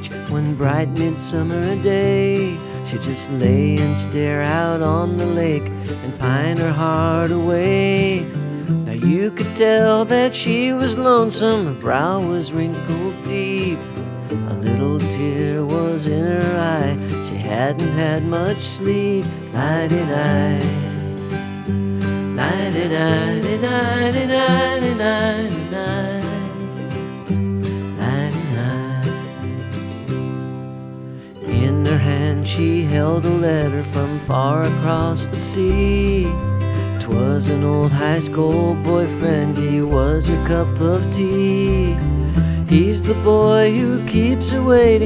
One bright midsummer day, she'd just lay and stare out on the lake and pine her heart away. Now you could tell that she was lonesome, her brow was wrinkled deep, a little tear was in her eye, she hadn't had much sleep. Lie-di-di, lie-di-di-di-di-di-di-di-di-di. In her hand she held a letter from far across the sea. 'Twas an old high school boyfriend, he was her cup of tea. He's the boy who keeps her waiting